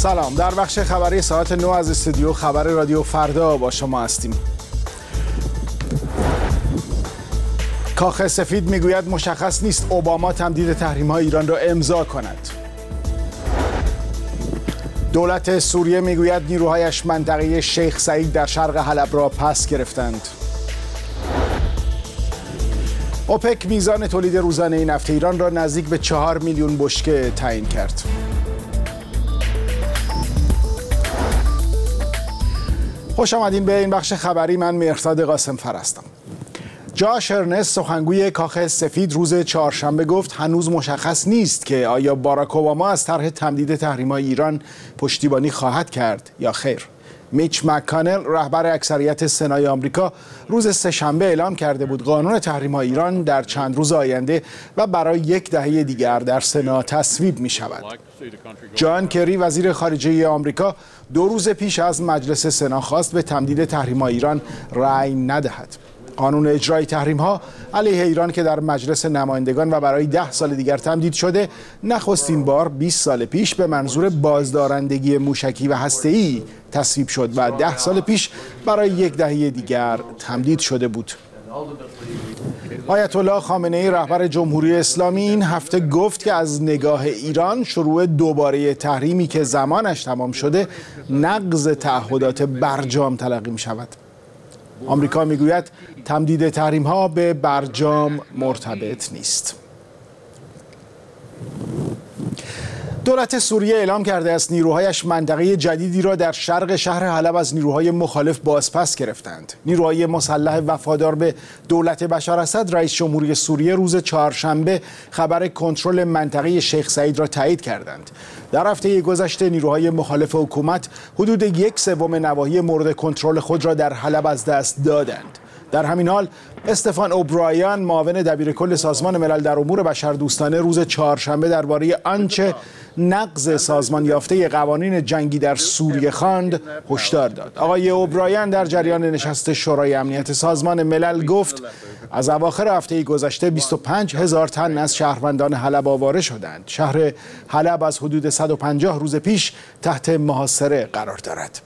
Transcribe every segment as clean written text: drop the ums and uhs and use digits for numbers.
سلام، در بخش خبری ساعت 9 از استودیو خبر رادیو فردا با شما هستیم. کاخ سفید میگوید مشخص نیست اوباما تمدید تحریم‌های ایران را امضا کند. دولت سوریه میگوید نیروهایش منطقه شیخ سعید در شرق حلب را پس گرفتند. اوپک میزان تولید روزانه نفت ایران را نزدیک به 4 میلیون بشکه تعیین کرد. خوش آمدین به این بخش خبری. من مهرداد قاسمفر هستم. جاش ارنست، سخنگوی کاخ سفید، روز چهارشنبه گفت هنوز مشخص نیست که آیا باراک اوباما از طرح تمدید تحریم‌های ایران پشتیبانی خواهد کرد یا خیر. میچ مک‌کانل، رهبر اکثریت سنای آمریکا، روز سه‌شنبه اعلام کرده بود قانون تحریم‌های ایران در چند روز آینده و برای یک دهه دیگر در سنا تصویب می‌شود. جان کری، وزیر خارجه آمریکا، 2 روز پیش از مجلس سنا خواست به تمدید تحریم‌های ایران رأی ندهد. قانون اجرای تحریم‌ها علیه ایران که در مجلس نمایندگان و برای 10 سال دیگر تمدید شده، نخستین بار 20 سال پیش به منظور بازدارندگی موشکی و هسته‌ای تصویب شد و 10 سال پیش برای یک دهه دیگر تمدید شده بود. آیت الله خامنه‌ای، رهبر جمهوری اسلامی، این هفته گفت که از نگاه ایران شروع دوباره تحریمی که زمانش تمام شده نقض تعهدات برجام تلقی می‌شود. آمریکا میگوید تمدید تحریم‌ها به برجام مرتبط نیست. دولت سوریه اعلام کرده است نیروهایش منطقه جدیدی را در شرق شهر حلب از نیروهای مخالف بازپس گرفتند. نیروهای مسلح وفادار به دولت بشار اسد، رئیس جمهوری سوریه، روز چهارشنبه خبر کنترل منطقه شیخ سعید را تایید کردند. در هفته گذشته نیروهای مخالف حکومت حدود 1/3 نواحی مورد کنترل خود را در حلب از دست دادند. در همین حال استفان اوبرایان، معاون دبیرکل سازمان ملل در امور بشردوستانه، روز چهارشنبه درباره آنچه نقض سازمان یافته قوانین جنگی در سوریه خواند هشدار داد. آقای اوبرایان در جریان نشست شورای امنیت سازمان ملل گفت از اواخر هفته گذشته 25,000 تن از شهروندان حلب آواره شدند. شهر حلب از حدود 150 روز پیش تحت محاصره قرار دارد.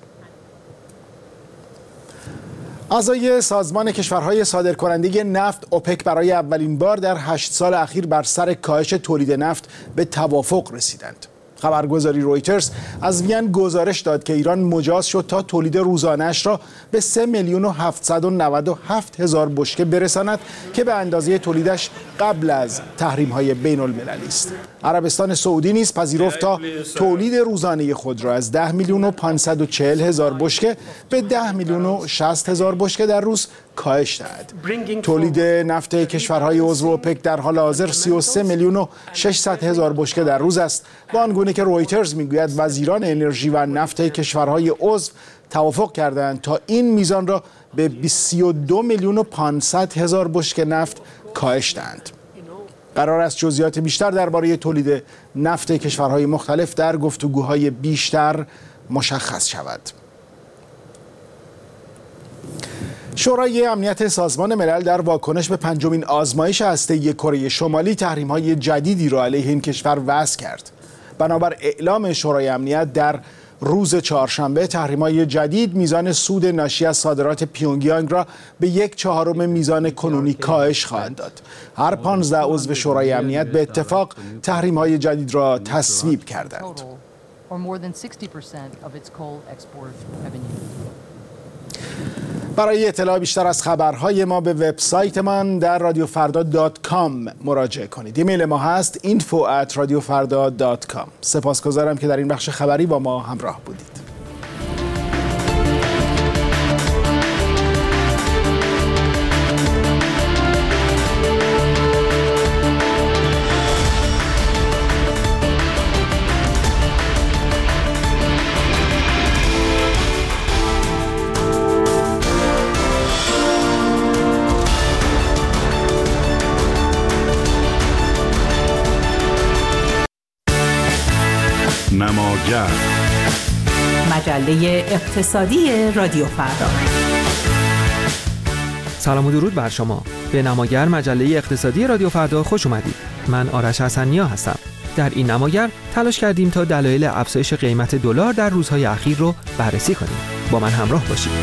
اعضای سازمان کشورهای صادرکننده نفت اوپک برای اولین بار در 8 سال اخیر بر سر کاهش تولید نفت به توافق رسیدند. خبرگزاری رویترز از وین گزارش داد که ایران مجاز شد تا تولید روزانه‌اش را به 3,797,000 بشکه برساند که به اندازه تولیدش قبل از تحریم‌های بین‌المللی است. عربستان سعودی نیز پذیرفت تا تولید روزانه خود را از 10,540,000 بشکه به 10,060,000 بشکه در روز کاهش دهد. تولید نفت کشورهای عضو اوپک در حال حاضر 33,600,000 بشکه در روز است. با آنگونه که رویترز میگوید وزیران انرژی و نفت کشورهای عضو توافق کردند تا این میزان را به 32,500,000 بشکه نفت کاهش دهند. قرار است جزئیات بیشتر درباره تولید نفت کشورهای مختلف در گفتگوهای بیشتر مشخص شود. شورای امنیت سازمان ملل در واکنش به 5مین آزمایش هسته‌ای کره شمالی تحریم‌های جدیدی را علیه این کشور وضع کرد. بنابر اعلام شورای امنیت در روز چهارشنبه تحریم‌های جدید میزان سود ناشی از صادرات پیونگیانگ را به 1/4 میزان کنونی کاهش خواهد داد. هر 15 عضو شورای امنیت به اتفاق تحریم‌های جدید را تصویب کردند. برای اطلاع بیشتر از خبرهای ما به وبسایتمان در radiofarda.com مراجعه کنید. ایمیل ما هست info@radiofarda.com. سپاسگزارم که در این بخش خبری با ما همراه بودید. نماگر، مجله اقتصادی رادیو فردا. سلام و درود بر شما. به نماگر، مجله اقتصادی رادیو فردا خوش اومدید. من آرش حسنیا هستم. در این نماگر تلاش کردیم تا دلایل افزایش قیمت دلار در روزهای اخیر رو بررسی کنیم. با من همراه باشید.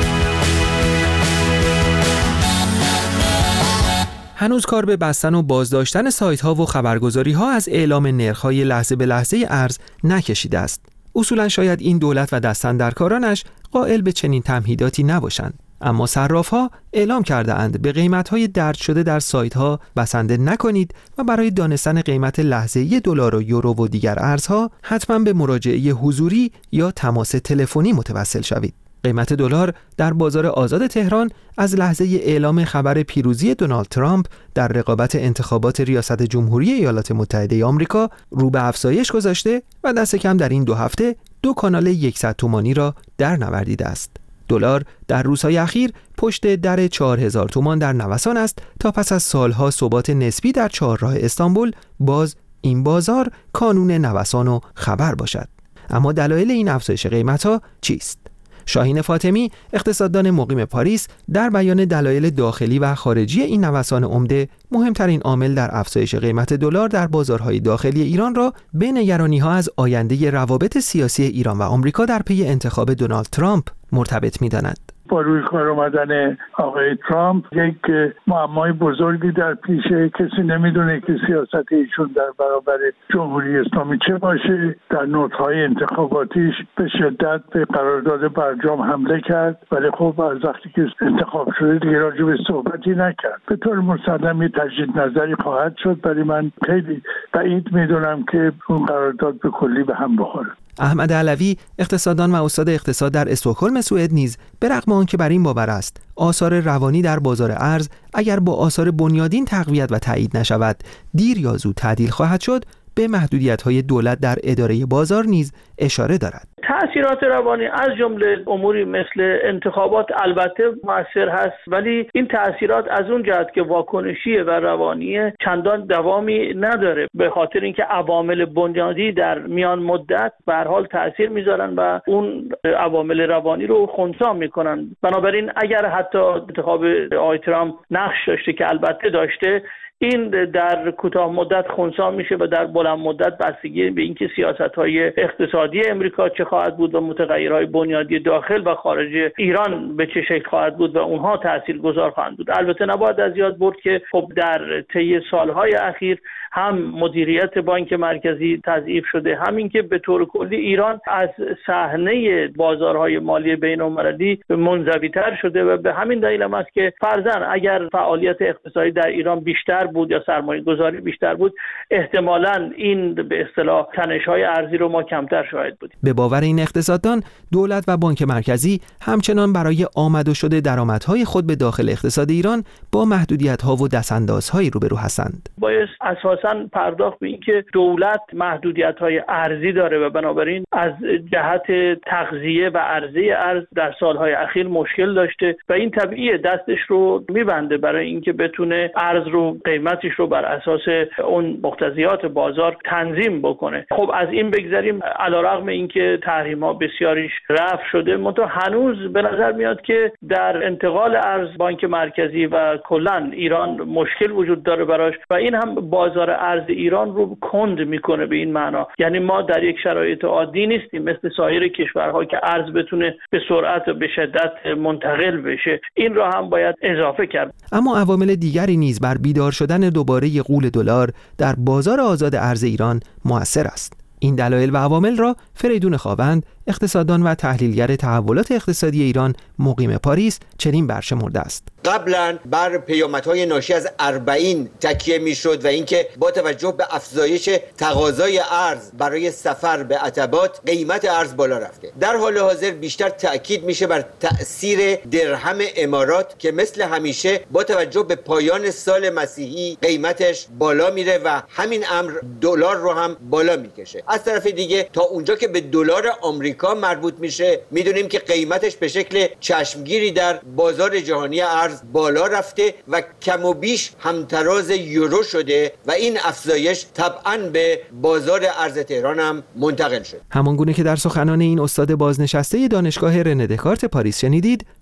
هنوز کار به بستن و بازداشتن سایت‌ها و خبرگزاری‌ها از اعلام نرخ‌های لحظه به لحظه ارز نکشیده است. اصولاً شاید این دولت و دستاندرکارانش قائل به چنین تمهیداتی نباشند، اما صراف‌ها اعلام کرده به قیمت‌های درج شده در سایت‌ها بسنده نکنید و برای دانستن قیمت لحظه‌ای دلار و یورو و دیگر ارزها حتما به مراجعه حضوری یا تماس تلفنی متوسل شوید. قیمت دلار در بازار آزاد تهران از لحظه اعلام خبر پیروزی دونالد ترامپ در رقابت انتخابات ریاست جمهوری ایالات متحده آمریکا رو به افزایش گذاشته و دست کم در این 2 هفته 2 کانال 100 تومانی را در نوردیده است. دلار در روزهای اخیر پشت در 4000 تومان در نوسان است تا پس از سالها ثبات نسبی در چهارراه استانبول باز این بازار کانون نوسان و خبر باشد. اما دلایل این افزایش قیمت‌ها چیست؟ شاهین فاطمی، اقتصاددان مقیم پاریس، در بیان دلایل داخلی و خارجی این نوسان عمده مهمترین عامل در افزایش قیمت دلار در بازارهای داخلی ایران را به نگرانی‌ها از آینده روابط سیاسی ایران و آمریکا در پی انتخاب دونالد ترامپ مرتبط می‌داند. با روی کار آمدن آقای ترامپ یک معمای بزرگی در پیشه. کسی نمیدونه که سیاست ایشون در برابر جمهوری اسلامی چه باشه. در نوت‌های انتخاباتیش به شدت به قرارداد برجام حمله کرد، ولی خب از وقتی که انتخاب شده دیگه راجع به صحبتی نکرد. به طور مسلم یه تجدید نظری خواهد شد، ولی من خیلی بعید میدونم که اون قرارداد به کلی به هم بخوره. احمد علوی، اقتصاددان و استاد اقتصاد در استکهلم سوئد نیز به رغم آنکه بر این باور است آثار روانی در بازار ارز اگر با آثار بنیادین تقویت و تایید نشود دیر یا زود تعدیل خواهد شد، به محدودیت‌های دولت در اداره بازار نیز اشاره دارد. تأثیرات روانی از جمله اموری مثل انتخابات البته مؤثر هست، ولی این تأثیرات از اون جهت که واکنشیه و روانیه چندان دوامی نداره، به خاطر اینکه عوامل بنیادی در میان مدت به هر حال تأثیر میذارن و اون عوامل روانی رو خنثی میکنن. بنابراین اگر حتی انتخاب آقای ترامپ نقش داشته که البته داشته، این در کوتاه مدت خنثی میشه و در بلند مدت بستگی به اینکه سیاست‌های اقتصادی امریکا چه خواهد بود و متغیرهای بنیادی داخل و خارج ایران به چه شکل خواهد بود و اونها تاثیرگذار خواهند بود. البته نباید از یاد برد که خب در طی سالهای اخیر هم مدیریت بانک مرکزی تضعیف شده، همین که به طور کلی ایران از صحنه بازارهای مالی بین‌المللی منزوی‌تر شده و به همین دلیل هم است که فرضاً اگر فعالیت اقتصادی در ایران بیشتر بود یا سرمایه‌گذاری بیشتر بود، احتمالاً این به اصطلاح تنش‌های ارزی رو ما کمتر شاهد بودیم. به باور این اقتصاددان، دولت و بانک مرکزی همچنان برای آمد و شد درآمدهای خود به داخل اقتصاد ایران با محدودیت‌ها و دستاندازهایی روبرو هستند. باید اساساً پرداخت به این که دولت محدودیت‌های ارزی داره و بنابراین از جهت تغذیه و عرضه ارز در سالهای اخیر مشکل داشته و این طبیعیه، دستش رو میبنده برای اینکه بتونه ارز رو قیمتش رو بر اساس اون مقتضیات بازار تنظیم بکنه. خب از این بگذریم، علیرغم اینکه تحریم‌ها بسیاریش رفع شده، منتها هنوز به نظر میاد که در انتقال ارز بانک مرکزی و کلاً ایران مشکل وجود داره براش و این هم بازار ارز ایران رو کند میکنه. به این معنا یعنی ما در یک شرایط عادی نیستیم مثل سایر کشورها که ارز بتونه به سرعت و به شدت منتقل بشه. این را هم باید اضافه کرد. اما عوامل دیگری نیز بر بیدار شدن دوباره غول دلار در بازار آزاد ارز ایران مؤثر است. این دلایل و عوامل را فریدون خاوند، اقتصاددان و تحلیلگر تحولات اقتصادی ایران مقیم پاریس، چنین برشمرده است. قبلا بر پیامدهای ناشی از اربعین تکیه میشد و اینکه با توجه به افزایش تقاضای ارز برای سفر به عتبات قیمت ارز بالا رفته. در حال حاضر بیشتر تأکید میشه بر تأثیر درهم امارات که مثل همیشه با توجه به پایان سال مسیحی قیمتش بالا میره و همین امر دلار رو هم بالا میکشه. از طرف دیگه تا اونجا که به دلار آمریکا مربوط میشه، میدونیم که قیمتش به شکل چشمگیری در بازار جهانی ارز بالا رفته و کم و بیش همتراز یورو شده و این افزایش طبعاً به بازار ارز تهران هم منتقل شد. همانگونه که در سخنان این استاد بازنشسته دانشگاه رنه دکارت پاریس شنیدید،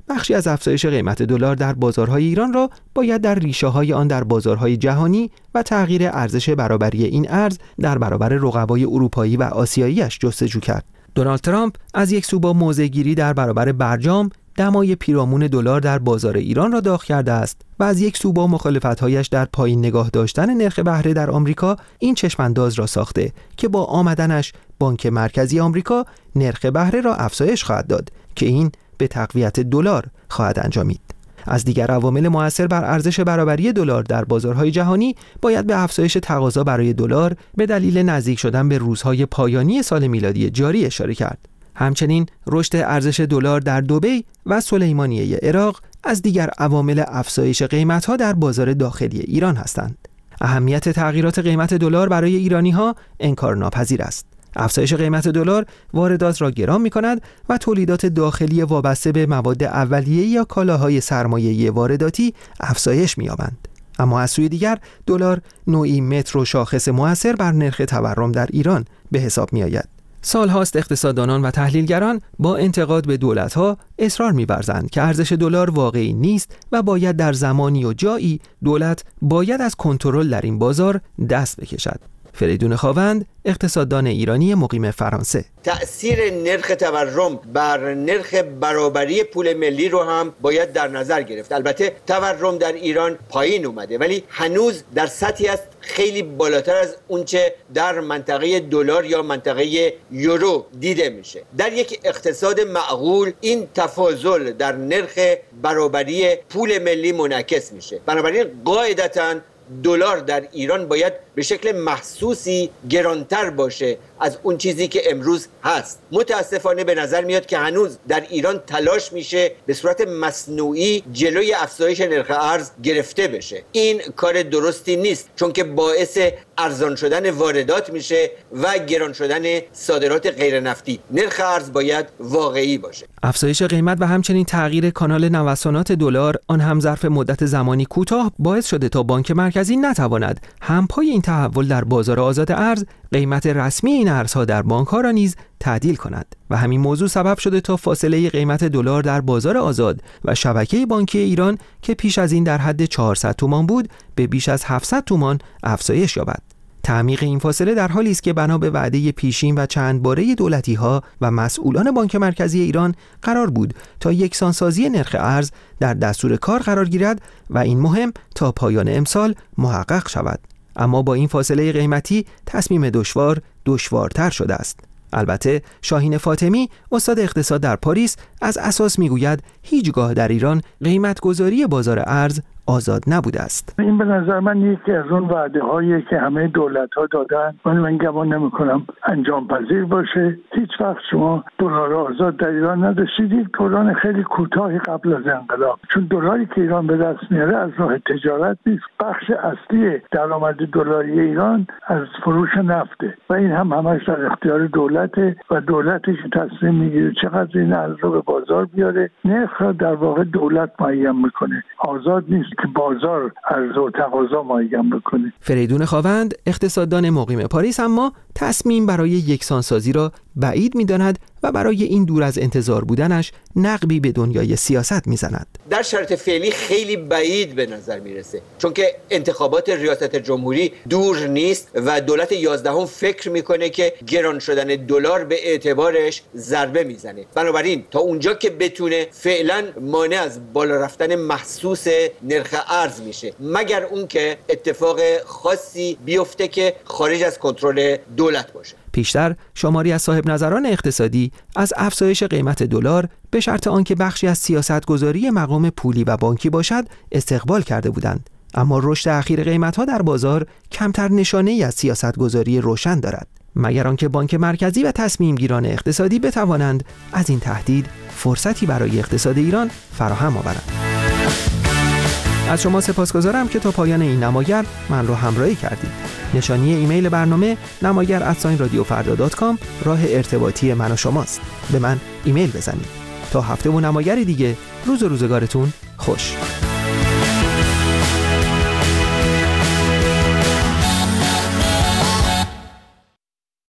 بخشی از افزایش قیمت دلار در بازارهای ایران را باید در ریشه‌های آن در بازارهای جهانی و تغییر ارزش برابری این ارز در برابر رقبای اروپایی و آسیایی‌اش جستجو کرد. دونالد ترامپ از یک سو با موضع‌گیری در برابر برجام دمای پیرامون دلار در بازار ایران را داغ کرده است و از یک سو با مخالفت‌هایش در پایین نگاه داشتن نرخ بهره در آمریکا این چشم‌انداز را ساخته که با آمدنش بانک مرکزی آمریکا نرخ بهره را افزایش خواهد داد که این به تقویت دلار خواهد انجامید. از دیگر عوامل مؤثر بر ارزش برابری دلار در بازارهای جهانی باید به افزایش تقاضا برای دلار به دلیل نزدیک شدن به روزهای پایانی سال میلادی جاری اشاره کرد. همچنین رشد ارزش دلار در دبی و سلیمانیه عراق از دیگر عوامل افزایش قیمت‌ها در بازار داخلی ایران هستند. اهمیت تغییرات قیمت دلار برای ایرانی‌ها انکارناپذیر است. افزایش قیمت دلار واردات را گران می‌کند و تولیدات داخلی وابسته به مواد اولیه یا کالاهای سرمایه‌ای وارداتی افزایش می‌یابند. اما از سوی دیگر دلار نوعی متر و شاخص مؤثر بر نرخ تورم در ایران به حساب می‌آید. سالهاست اقتصاددانان و تحلیلگران با انتقاد به دولت‌ها اصرار می‌ورزند که ارزش دلار واقعی نیست و باید در زمانی و جایی دولت باید از کنترل در این بازار دست بکشد. فریدون خاوند، اقتصاددان ایرانی مقیم فرانسه: تأثیر نرخ تورم بر نرخ برابری پول ملی رو هم باید در نظر گرفت. البته تورم در ایران پایین اومده ولی هنوز در سطحی است خیلی بالاتر از اونچه در منطقه دلار یا منطقه یورو دیده میشه. در یک اقتصاد معقول این تفاضل در نرخ برابری پول ملی منعکس میشه. بنابراین قاعدتاً دلار در ایران باید به شکل محسوسی گرانتر باشه از اون چیزی که امروز هست. متاسفانه به نظر میاد که هنوز در ایران تلاش میشه به صورت مصنوعی جلوی افزایش نرخ ارز گرفته بشه. این کار درستی نیست چون که باعث ارزان شدن واردات میشه و گران شدن صادرات غیر نفتی. نرخ ارز باید واقعی باشه. افزایش قیمت و همچنین تغییر کانال نوسانات دلار آن هم ظرف مدت زمانی کوتاه باعث شده تا بانک مرکزی نتواند همپای این تحول در بازار آزاد ارز قیمت رسمی این ارزها در بانک‌ها را نیز تعدیل کند و همین موضوع سبب شده تا فاصله قیمت دلار در بازار آزاد و شبکه بانکی ایران که پیش از این در حد 400 تومان بود به بیش از 700 تومان افزایش یابد. تعمیق این فاصله در حالی است که بنا به وعده پیشین و چند باره دولتی‌ها و مسئولان بانک مرکزی ایران قرار بود تا یکسانسازی نرخ ارز در دستور کار قرار گیرد و این مهم تا پایان امسال محقق شود. اما با این فاصله قیمتی تصمیم دشوارتر شده است. البته شاهین فاطمی استاد اقتصاد در پاریس از اساس میگوید هیچگاه در ایران قیمت گذاری بازار ارز آزاد نبوده است. این به نظر من یکی از اون وعده هایی که همه دولت ها دادن ولی من گمان نمی کنم انجام پذیر باشه. هیچ وقت شما دلار آزاد در ایران نداشتید. یک دوران خیلی کوتاهی قبل از انقلاب، چون دلاری که ایران به دست میاره از راه تجارت نیست. بخش اصلی درآمد دلاری ایران از فروش نفته و این هم همش در اختیار دولته و دولتی که تصمیم میگیره چقدر این ارز رو به بازار بیاره. نرخ را در واقع دولت معین میکنه، آزاد نیست که بازار عرضه و تقاضا معین بکنه. فریدون خاوند، اقتصاددان مقیم پاریس، اما تصمیم برای یکسانسازی را بعید می‌داند و برای این دور از انتظار بودنش نقبی به دنیای سیاست می‌زند. در شرط فعلی خیلی بعید به نظر میرسه چون که انتخابات ریاست جمهوری دور نیست و دولت 11 فکر میکنه که گران شدن دلار به اعتبارش ضربه میزنه. بنابراین تا اونجا که بتونه فعلا مانع از بالا رفتن محسوس نرخ ارز میشه، مگر اون که اتفاق خاصی بیفته که خارج از کنترل دولت باشه. پیشتر شماری از صاحب نظران اقتصادی از افزایش قیمت دلار به شرط آنکه بخشی از سیاستگذاری مقام پولی و بانکی باشد استقبال کرده بودند، اما رشد اخیر قیمت‌ها در بازار کمتر نشانه‌ای از سیاستگذاری روشن دارد، مگر آنکه بانک مرکزی و تصمیم گیران اقتصادی بتوانند از این تهدید فرصتی برای اقتصاد ایران فراهم آورند. از شما سپاسگزارم که تا پایان این نماگر من رو همراهی کردید. نشانی ایمیل برنامه namagar@radiofarda.com راه ارتباطی من و شماست. به من ایمیل بزنید. تا هفته و نماگری دیگه، روز و روزگارتون خوش.